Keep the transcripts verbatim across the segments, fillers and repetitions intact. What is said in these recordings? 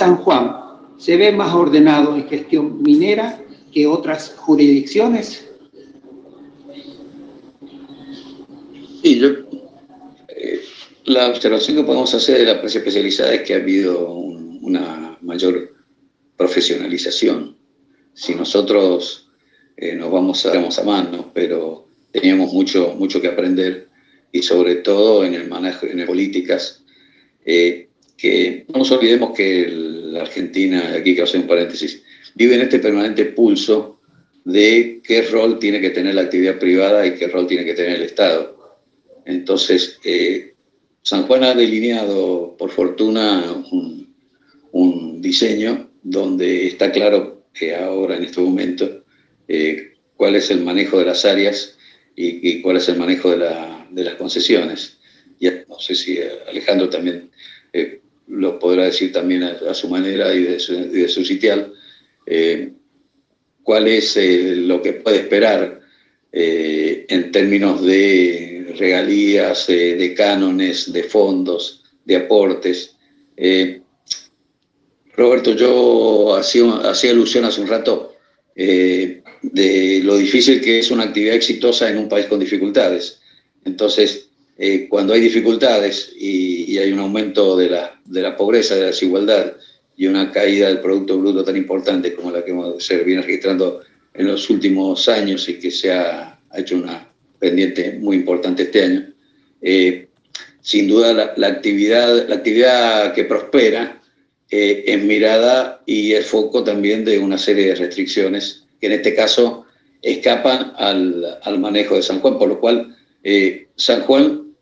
San Juan se ve más ordenado en gestión minera que otras jurisdicciones? Sí, yo, eh, la observación que podemos hacer de la prensa especializada es que ha habido un, una mayor profesionalización. Si nosotros eh, nos vamos a, vamos a mano, pero teníamos mucho, mucho que aprender, y sobre todo en el manejo, en las políticas, eh, que no nos olvidemos que la Argentina, aquí quiero hacer un paréntesis, vive en este permanente pulso de qué rol tiene que tener la actividad privada y qué rol tiene que tener el Estado. Entonces, eh, San Juan ha delineado, por fortuna, un, un diseño donde está claro que ahora, en este momento, eh, cuál es el manejo de las áreas y, y cuál es el manejo de, la, de las concesiones. Ya, no sé si Alejandro también eh, lo podrá decir también a, a su manera y de su, y de su sitial, eh, cuál es eh, lo que puede esperar eh, en términos de regalías, eh, de cánones, de fondos, de aportes. Eh, Roberto, yo hacía, hacía alusión hace un rato eh, de lo difícil que es una actividad exitosa en un país con dificultades. Entonces, eh, cuando hay dificultades y, y hay un aumento de la, de la pobreza, de la desigualdad y una caída del Producto Bruto tan importante como la que se viene registrando en los últimos años y que se ha, ha hecho una pendiente muy importante este año, eh, sin duda la, la, actividad, la actividad que prospera eh, es mirada y es foco también de una serie de restricciones que en este caso escapan al, al manejo de San Juan, por lo cual eh, San Juan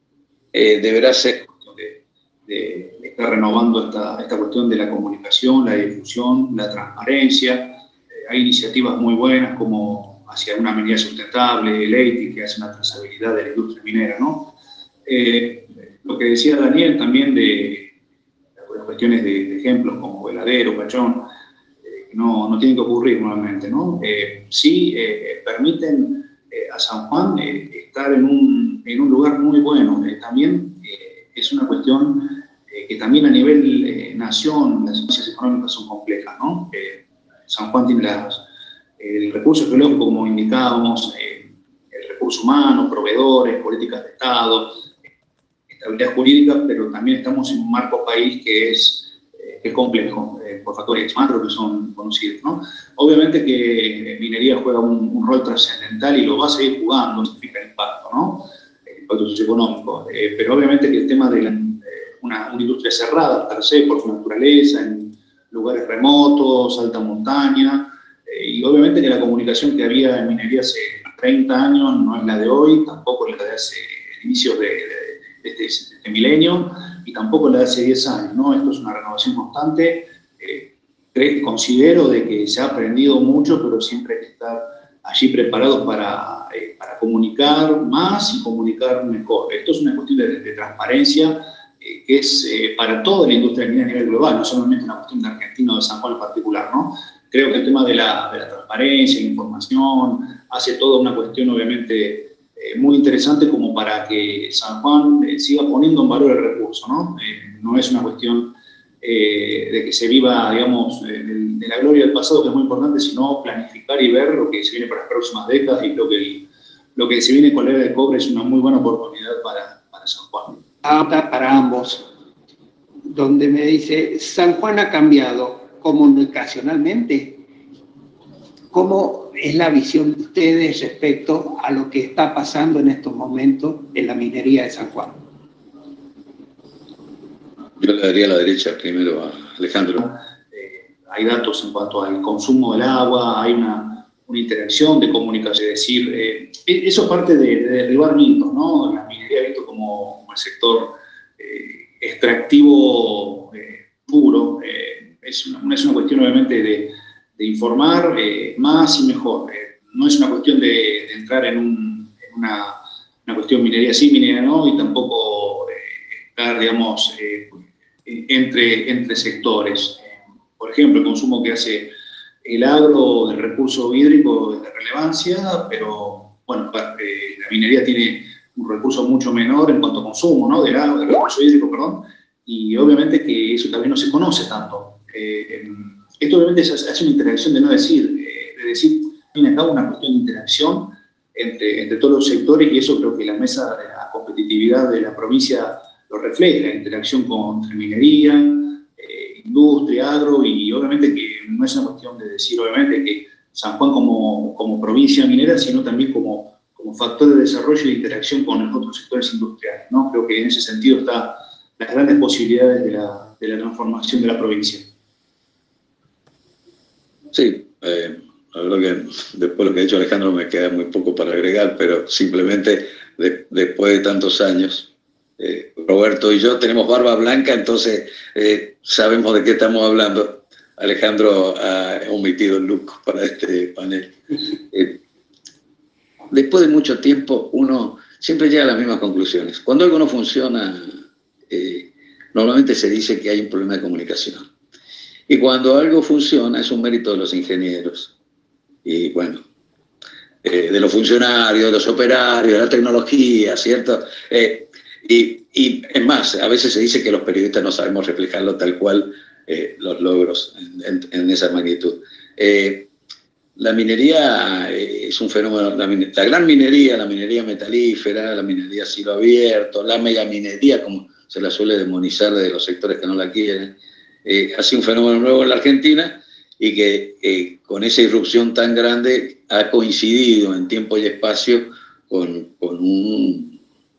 eh, deberá ser de, de, de estar renovando esta, esta cuestión de la comunicación, la difusión, la transparencia. Eh, hay iniciativas muy buenas como hacia una minería sustentable, el E I T I, que hace una trazabilidad de la industria minera, ¿no? Eh, lo que decía Daniel también de las cuestiones de, de ejemplos como Veladero, Pachón, eh, no, no tienen que ocurrir nuevamente, ¿no? Eh, sí eh, permiten eh, a San Juan eh, estar en un, en un lugar muy bueno. Eh, también eh, es una cuestión eh, que también a nivel eh, nación, las ciencias económicas son complejas, ¿no? Eh, San Juan tiene las, el recurso geológico, como indicábamos, eh, el recurso humano, proveedores, políticas de Estado, estabilidad jurídica, pero también estamos en un marco país que es, eh, que es complejo, eh, por factores macro que son conocidos, ¿no? Obviamente que minería juega un, un rol trascendental y lo va a seguir jugando, significa el impacto, ¿no? El impacto socioeconómico, eh, pero obviamente que el tema de la, eh, una, una industria cerrada, per se, por su naturaleza, en lugares remotos, alta montaña, eh, y obviamente que la comunicación que había en minería hace treinta años no es la de hoy, tampoco es la de hace inicios de, de de este, este milenio, y tampoco la de hace diez años, ¿no? Esto es una renovación constante. Eh, considero de que se ha aprendido mucho, pero siempre hay que estar allí preparados para, eh, para comunicar más y comunicar mejor. Esto es una cuestión de, de transparencia eh, que es eh, para toda la industria minera a nivel global, no solamente una cuestión de Argentina o de San Juan en particular, ¿no? Creo que el tema de la, de la transparencia, la información, hace toda una cuestión, obviamente, Eh, muy interesante como para que San Juan eh, siga poniendo en valor el recurso, ¿no? Eh, no es una cuestión eh, de que se viva, digamos, eh, de, de la gloria del pasado, que es muy importante, sino planificar y ver lo que se viene para las próximas décadas, y lo que, el, lo que se viene con la era del cobre es una muy buena oportunidad para, para San Juan. Ahora para ambos, donde me dice, San Juan ha cambiado comunicacionalmente. ¿Cómo es la visión de ustedes respecto a lo que está pasando en estos momentos en la minería de San Juan? Yo le daría a la derecha primero a Alejandro. Eh, hay datos en cuanto al consumo del agua, hay una, una interacción de comunicación, es decir, eh, eso es parte de, de derribar mitos, ¿no? La minería visto como, como el sector eh, extractivo eh, puro, eh, es, una, es una cuestión obviamente de de informar eh, más y mejor. Eh, no es una cuestión de, de entrar en, un, en una, una cuestión minería sí, minería no, y tampoco eh, estar, digamos, eh, entre, entre sectores. Eh, por ejemplo, el consumo que hace el agro del recurso hídrico es de relevancia, pero, bueno, eh, la minería tiene un recurso mucho menor en cuanto a consumo, ¿no? Del agro, del recurso hídrico, perdón, y obviamente que eso también no se conoce tanto. Eh, esto obviamente hace una interacción de no decir, eh, de decir, viene acá una cuestión de interacción entre, entre todos los sectores, y eso creo que la mesa de la competitividad de la provincia lo refleja, la interacción con minería, eh, industria, agro, y obviamente que no es una cuestión de decir, obviamente, que San Juan como, como provincia minera, sino también como, como factor de desarrollo y de interacción con los otros sectores industriales, ¿no? Creo que en ese sentido están las grandes posibilidades de la, de la transformación de la provincia. Sí, eh, la verdad que después de lo que ha dicho Alejandro me queda muy poco para agregar, pero simplemente de, después de tantos años, eh, Roberto y yo tenemos barba blanca, entonces eh, sabemos de qué estamos hablando. Alejandro ha omitido el look para este panel. Eh, después de mucho tiempo, uno siempre llega a las mismas conclusiones. Cuando algo no funciona, eh, normalmente se dice que hay un problema de comunicación. Y cuando algo funciona, es un mérito de los ingenieros. Y bueno, eh, de los funcionarios, de los operarios, de la tecnología, ¿cierto? Eh, y, y es más, a veces se dice que los periodistas no sabemos reflejarlo tal cual, eh, los logros en, en, en esa magnitud. Eh, la minería eh, es un fenómeno, la, la gran minería, la minería metalífera, la minería a cielo abierto, la megaminería, como se la suele demonizar de los sectores que no la quieren, eh, ha sido un fenómeno nuevo en la Argentina y que eh, con esa irrupción tan grande ha coincidido en tiempo y espacio con, con un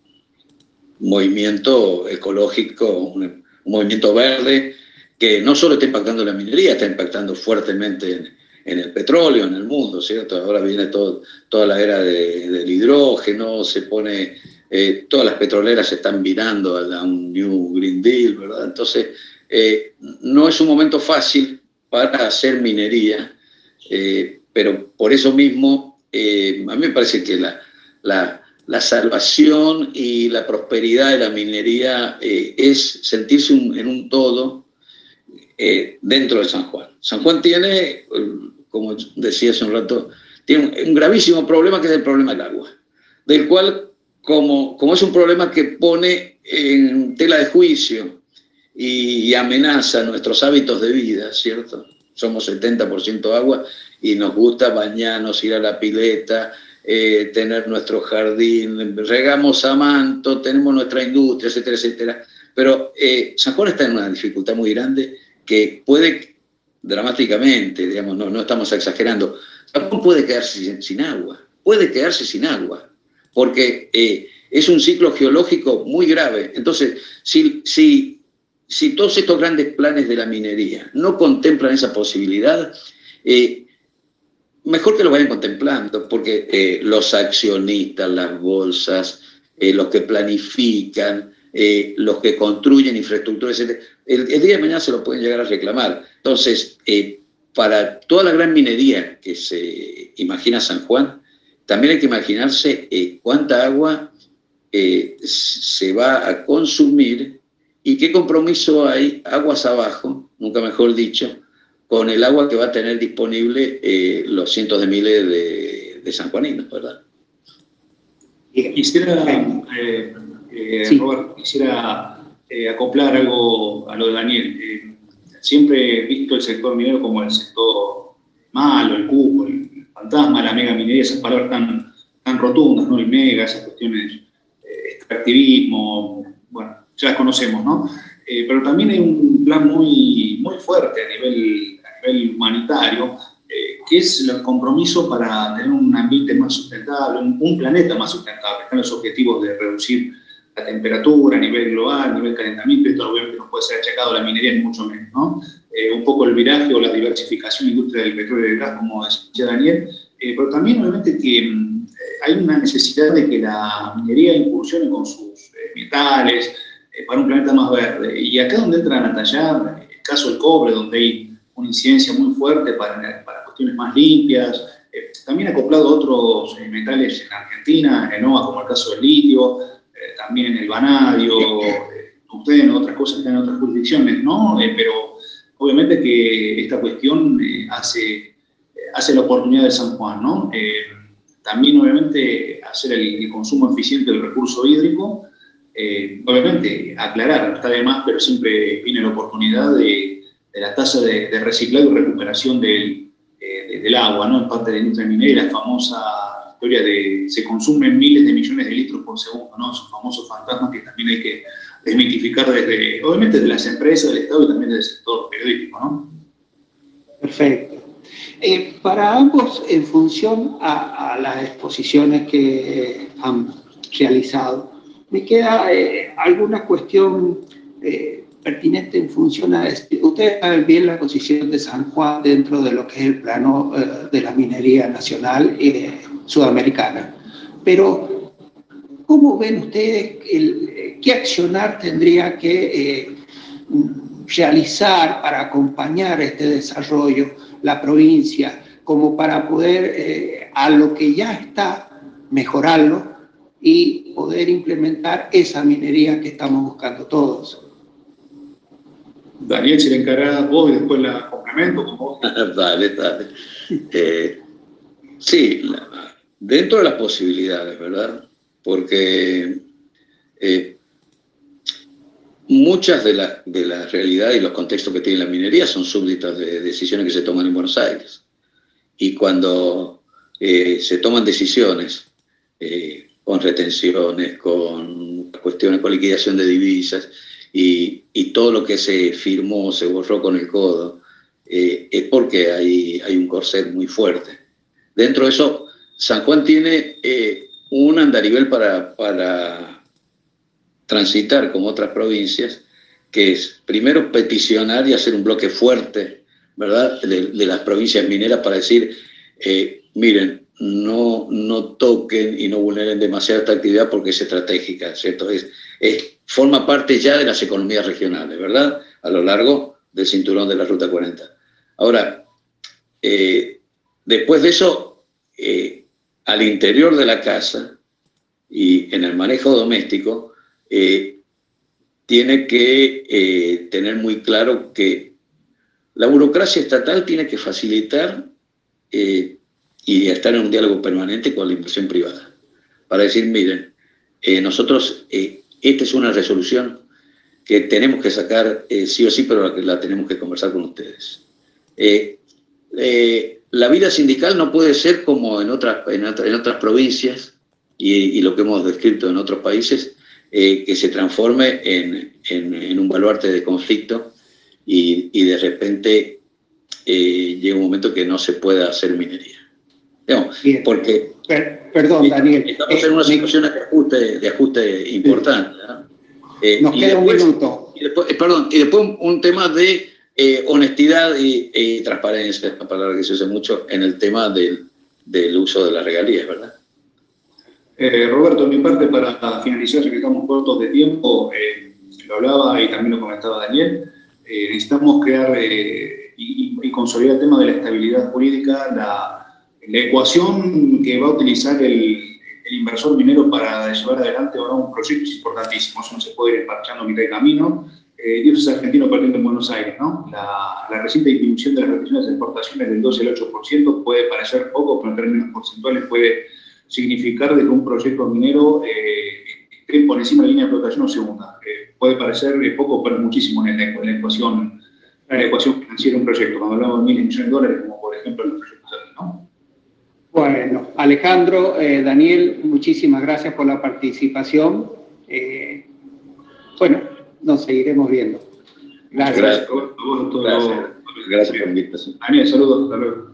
movimiento ecológico, un, un movimiento verde, que no solo está impactando en la minería, está impactando fuertemente en, en el petróleo, en el mundo, ¿cierto? Ahora viene todo, toda la era de, del hidrógeno, se pone, eh, todas las petroleras se están virando a, a un New Green Deal, ¿verdad? Entonces, eh, no es un momento fácil para hacer minería, eh, pero por eso mismo, eh, a mí me parece que la, la, la salvación y la prosperidad de la minería eh, es sentirse un, en un todo, Eh, dentro de San Juan. San Juan tiene, como decía hace un rato, tiene un, un gravísimo problema que es el problema del agua, del cual, como, como es un problema que pone en tela de juicio y, y amenaza nuestros hábitos de vida, ¿cierto? Somos setenta por ciento agua y nos gusta bañarnos, ir a la pileta, eh, tener nuestro jardín, regamos a manto, tenemos nuestra industria, etcétera, etcétera. Pero eh, San Juan está en una dificultad muy grande que puede dramáticamente, digamos, no, no estamos exagerando, Japón puede quedarse sin, sin agua, puede quedarse sin agua, porque eh, es un ciclo geológico muy grave. Entonces, si, si, si todos estos grandes planes de la minería no contemplan esa posibilidad, eh, mejor que lo vayan contemplando, porque eh, los accionistas, las bolsas, eh, los que planifican, eh, los que construyen infraestructura, etcétera, el, el día de mañana se lo pueden llegar a reclamar. Entonces, eh, para toda la gran minería que se imagina San Juan, también hay que imaginarse eh, cuánta agua eh, se va a consumir y qué compromiso hay aguas abajo, nunca mejor dicho, con el agua que va a tener disponible eh, los cientos de miles de, de sanjuaninos, ¿verdad? Quisiera, eh, eh, sí. Robert, quisiera eh, acoplar algo a lo de Daniel. Eh, siempre he visto el sector minero como el sector malo, el cupo, el fantasma, la mega minería, esas palabras tan, tan rotundas, ¿no? El mega, esas cuestiones, eh, extractivismo, bueno, ya las conocemos, ¿no? Eh, pero también hay un plan muy, muy fuerte a nivel, a nivel humanitario, eh, que es el compromiso para tener un ambiente más sustentable, un, un planeta más sustentable. Están los objetivos de reducir la temperatura a nivel global, a nivel calentamiento. Esto obviamente no puede ser achacado a la minería, ni mucho menos, ¿no? Eh, un poco el viraje o la diversificación de la industria del petróleo y del gas, como decía Daniel, eh, pero también obviamente que eh, hay una necesidad de que la minería incursione con sus eh, metales, eh, para un planeta más verde. Y acá donde entran a tallar, el caso del cobre, donde hay una incidencia muy fuerte para, para cuestiones más limpias, eh, también acoplado a otros eh, metales en Argentina, en ENOA, como el caso del litio, eh, también el vanadio, eh, tungsteno, otras cosas que están en otras jurisdicciones, ¿no? Eh, pero obviamente que esta cuestión eh, hace, eh, hace la oportunidad de San Juan, ¿no? Eh, también obviamente hacer el, el consumo eficiente del recurso hídrico. Eh, obviamente, aclarar, está de más, pero siempre viene la oportunidad de, de la tasa de, de reciclado y recuperación del, eh, de, del agua, ¿no? En parte de la industria minera, la famosa historia de se consumen miles de millones de litros por segundo, ¿no? Esos famosos fantasmas que también hay que desmitificar desde, obviamente, de las empresas, del Estado y también del sector periodístico, ¿no? Perfecto. Eh, para ambos, en función a, a las exposiciones que han realizado, me queda eh, alguna cuestión eh, pertinente en función a este. Ustedes saben bien la posición de San Juan dentro de lo que es el plano eh, de la minería nacional eh, sudamericana, pero ¿cómo ven ustedes el, qué accionar tendría que eh, realizar para acompañar este desarrollo la provincia, como para poder eh, a lo que ya está mejorarlo y poder implementar esa minería que estamos buscando todos? Daniel, si le encargás vos y después la complemento con vos. Dale, dale. Eh, sí, la, dentro de las posibilidades, ¿verdad? Porque eh, muchas de las de la realidades y los contextos que tiene la minería son súbditas de decisiones que se toman en Buenos Aires. Y cuando eh, se toman decisiones eh, con retenciones, con cuestiones, con liquidación de divisas, y, y todo lo que se firmó, se borró con el codo, eh, es porque hay, hay un corset muy fuerte. Dentro de eso, San Juan tiene eh, un andarivel para, para transitar como otras provincias, que es primero peticionar y hacer un bloque fuerte, ¿verdad?, de, de las provincias mineras para decir, eh, miren, no, no toquen y no vulneren demasiado esta actividad porque es estratégica, ¿cierto? Es, es, forma parte ya de las economías regionales, ¿verdad?, a lo largo del cinturón de la Ruta cuarenta. Ahora, eh, después de eso, eh, al interior de la casa y en el manejo doméstico, eh, tiene que eh, tener muy claro que la burocracia estatal tiene que facilitar eh, y estar en un diálogo permanente con la inversión privada, para decir, miren, eh, nosotros, eh, esta es una resolución que tenemos que sacar eh, sí o sí, pero la, la tenemos que conversar con ustedes. Eh, eh, la vida sindical no puede ser como en otras, en otra, en otras provincias y, y lo que hemos descrito en otros países, eh, que se transforme en, en, en un baluarte de conflicto y, y de repente eh, llega un momento que no se pueda hacer minería. Digamos, porque per, perdón, Daniel. Estamos eh, en una me, situación de ajuste, de ajuste importante, ¿no? Eh, nos queda después, un minuto. Y después, eh, perdón, y después un, un tema de eh, honestidad y, y transparencia, es una palabra que se usa mucho en el tema del, del uso de las regalías, ¿verdad? Eh, Roberto, de mi parte, para finalizar, ya que estamos cortos de tiempo, eh, lo hablaba y también lo comentaba Daniel, eh, necesitamos crear eh, y, y consolidar el tema de la estabilidad jurídica, la, la ecuación que va a utilizar el, el inversor minero para llevar adelante ahora un proyecto es importantísimo. Eso no se puede ir esparchando a mitad de camino. Eh, Dios es argentino partiendo en Buenos Aires, ¿no? La, la reciente disminución de las retenciones de exportaciones del dos y el ocho por ciento puede parecer poco, pero en términos porcentuales puede significar de que un proyecto minero eh, esté por encima de la línea de explotación o segunda. Eh, puede parecer eh, poco, pero muchísimo en la, en la ecuación, en la ecuación financiera de un proyecto. Cuando hablamos de miles de millones de dólares, como por ejemplo en los proyectos, ¿no? Bueno, Alejandro, eh, Daniel, muchísimas gracias por la participación. Eh, bueno, nos seguiremos viendo. Gracias. Gracias, Roberto. Gracias, gracias por la invitación. Daniel, saludos. Hasta luego.